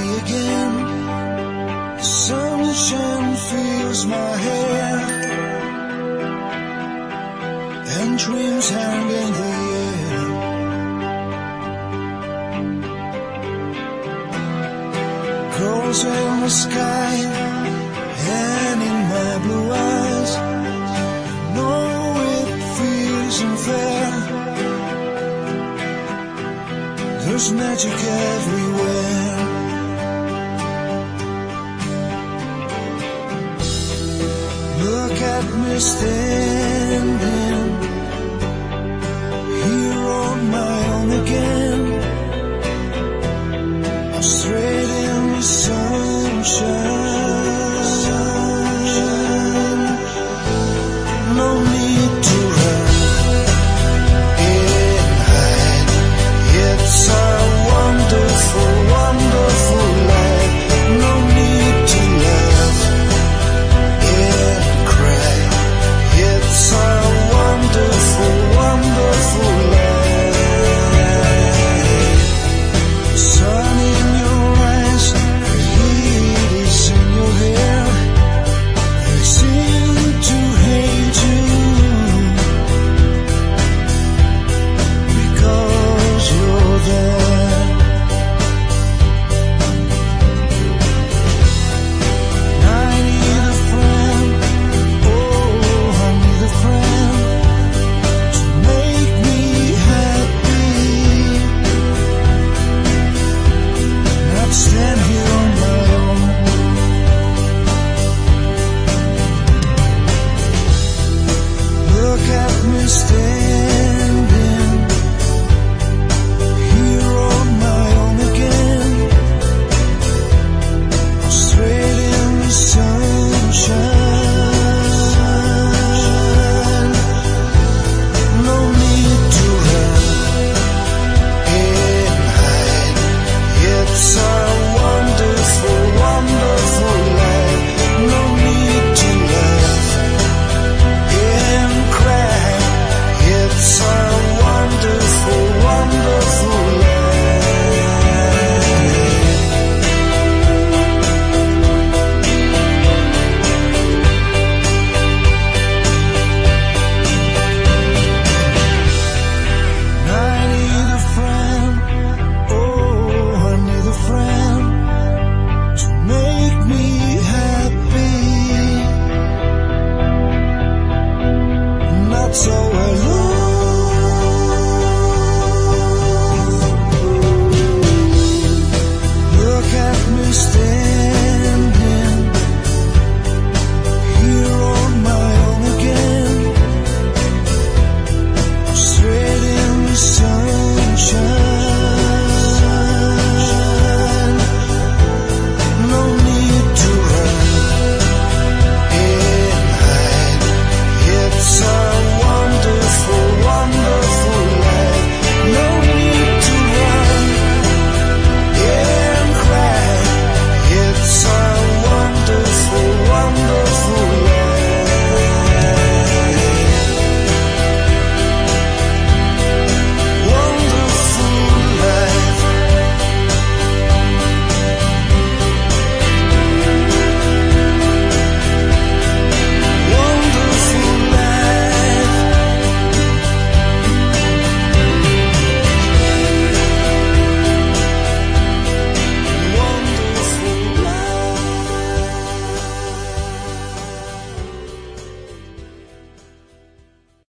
free again. The sunshine fills my hair, and dreams hang in the air. Girls in the sky and in my blue eyes, I know it feels unfair. There's magic everywhere. Look at me standing here on my own again. I'm straight in the sunshine.